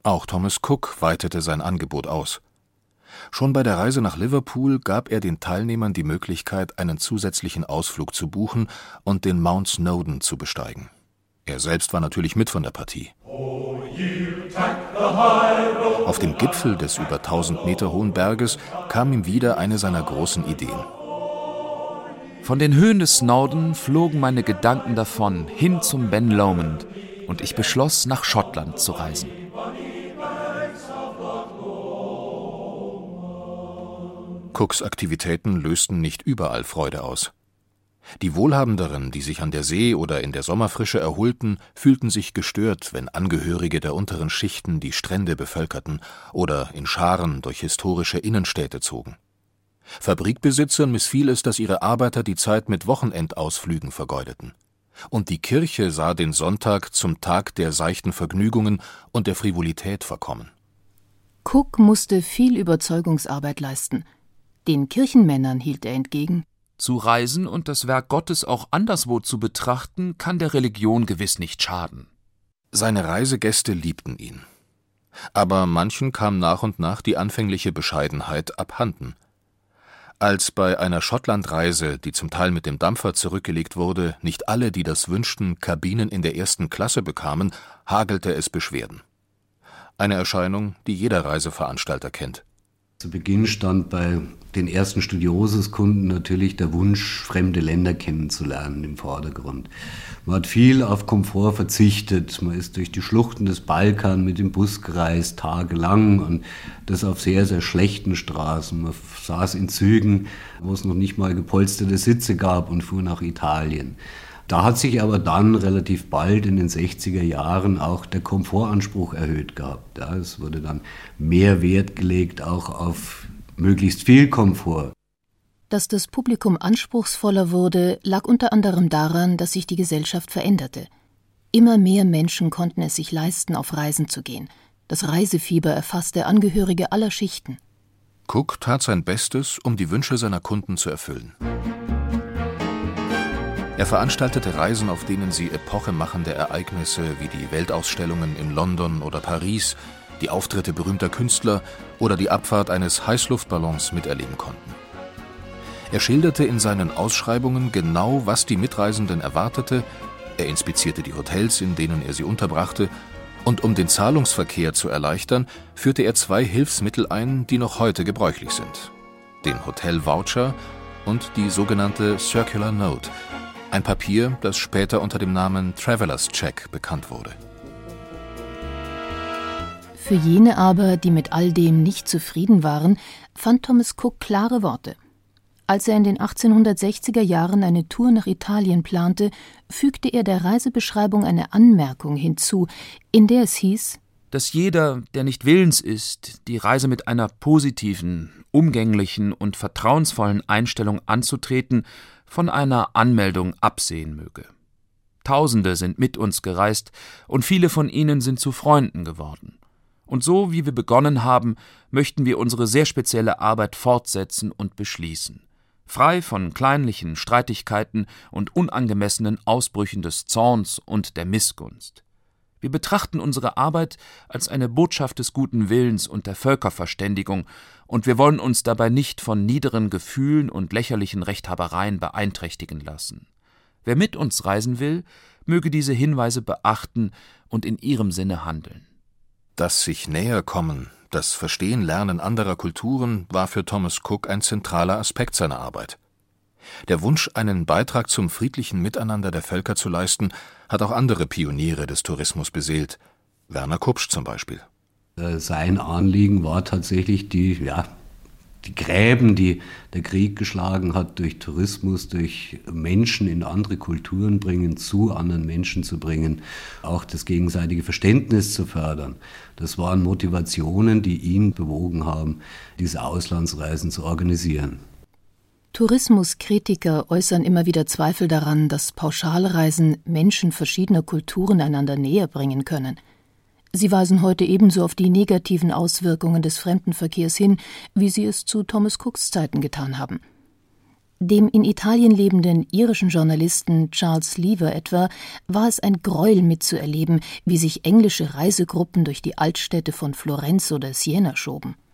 Auch Thomas Cook weitete sein Angebot aus. Schon bei der Reise nach Liverpool gab er den Teilnehmern die Möglichkeit, einen zusätzlichen Ausflug zu buchen und den Mount Snowdon zu besteigen. Er selbst war natürlich mit von der Partie. Auf dem Gipfel des über 1000 Meter hohen Berges kam ihm wieder eine seiner großen Ideen. Von den Höhen des Snowdon flogen meine Gedanken davon hin zum Ben Lomond und ich beschloss, nach Schottland zu reisen. Cooks Aktivitäten lösten nicht überall Freude aus. Die Wohlhabenderen, die sich an der See oder in der Sommerfrische erholten, fühlten sich gestört, wenn Angehörige der unteren Schichten die Strände bevölkerten oder in Scharen durch historische Innenstädte zogen. Fabrikbesitzern missfiel es, dass ihre Arbeiter die Zeit mit Wochenendausflügen vergeudeten. Und die Kirche sah den Sonntag zum Tag der seichten Vergnügungen und der Frivolität verkommen. Cook musste viel Überzeugungsarbeit leisten. Den Kirchenmännern hielt er entgegen: Zu reisen und das Werk Gottes auch anderswo zu betrachten, kann der Religion gewiss nicht schaden. Seine Reisegäste liebten ihn. Aber manchen kam nach und nach die anfängliche Bescheidenheit abhanden. Als bei einer Schottlandreise, die zum Teil mit dem Dampfer zurückgelegt wurde, nicht alle, die das wünschten, Kabinen in der 1. Klasse bekamen, hagelte es Beschwerden. Eine Erscheinung, die jeder Reiseveranstalter kennt. Zu Beginn stand bei den ersten Studiosuskunden natürlich der Wunsch, fremde Länder kennenzulernen im Vordergrund. Man hat viel auf Komfort verzichtet. Man ist durch die Schluchten des Balkan mit dem Bus gereist, tagelang, und das auf sehr, sehr schlechten Straßen. Man saß in Zügen, wo es noch nicht mal gepolsterte Sitze gab, und fuhr nach Italien. Da hat sich aber dann relativ bald in den 60er Jahren auch der Komfortanspruch erhöht gehabt. Ja, es wurde dann mehr Wert gelegt auch auf möglichst viel Komfort. Dass das Publikum anspruchsvoller wurde, lag unter anderem daran, dass sich die Gesellschaft veränderte. Immer mehr Menschen konnten es sich leisten, auf Reisen zu gehen. Das Reisefieber erfasste Angehörige aller Schichten. Cook tat sein Bestes, um die Wünsche seiner Kunden zu erfüllen. Er veranstaltete Reisen, auf denen sie epochemachende Ereignisse wie die Weltausstellungen in London oder Paris, die Auftritte berühmter Künstler oder die Abfahrt eines Heißluftballons miterleben konnten. Er schilderte in seinen Ausschreibungen genau, was die Mitreisenden erwartete, er inspizierte die Hotels, in denen er sie unterbrachte, und um den Zahlungsverkehr zu erleichtern, führte er 2 Hilfsmittel ein, die noch heute gebräuchlich sind: den Hotel-Voucher und die sogenannte Circular Note, ein Papier, das später unter dem Namen Traveler's Check bekannt wurde. Für jene aber, die mit all dem nicht zufrieden waren, fand Thomas Cook klare Worte. Als er in den 1860er Jahren eine Tour nach Italien plante, fügte er der Reisebeschreibung eine Anmerkung hinzu, in der es hieß: Dass jeder, der nicht willens ist, die Reise mit einer positiven, umgänglichen und vertrauensvollen Einstellung anzutreten, von einer Anmeldung absehen möge. Tausende sind mit uns gereist, und viele von ihnen sind zu Freunden geworden. Und so, wie wir begonnen haben, möchten wir unsere sehr spezielle Arbeit fortsetzen und beschließen. Frei von kleinlichen Streitigkeiten und unangemessenen Ausbrüchen des Zorns und der Missgunst. Wir betrachten unsere Arbeit als eine Botschaft des guten Willens und der Völkerverständigung, und wir wollen uns dabei nicht von niederen Gefühlen und lächerlichen Rechthabereien beeinträchtigen lassen. Wer mit uns reisen will, möge diese Hinweise beachten und in ihrem Sinne handeln. Das sich Näherkommen, das Verstehen-Lernen anderer Kulturen war für Thomas Cook ein zentraler Aspekt seiner Arbeit. Der Wunsch, einen Beitrag zum friedlichen Miteinander der Völker zu leisten, hat auch andere Pioniere des Tourismus beseelt. Werner Kupsch zum Beispiel. Sein Anliegen war tatsächlich die Gräben, die der Krieg geschlagen hat, durch Tourismus, durch Menschen in andere Kulturen bringen, zu anderen Menschen zu bringen, auch das gegenseitige Verständnis zu fördern. Das waren Motivationen, die ihn bewogen haben, diese Auslandsreisen zu organisieren. Tourismuskritiker äußern immer wieder Zweifel daran, dass Pauschalreisen Menschen verschiedener Kulturen einander näher bringen können. Sie weisen heute ebenso auf die negativen Auswirkungen des Fremdenverkehrs hin, wie sie es zu Thomas Cooks Zeiten getan haben. Dem in Italien lebenden irischen Journalisten Charles Lever etwa war es ein Gräuel mitzuerleben, wie sich englische Reisegruppen durch die Altstädte von Florenz oder Siena schoben.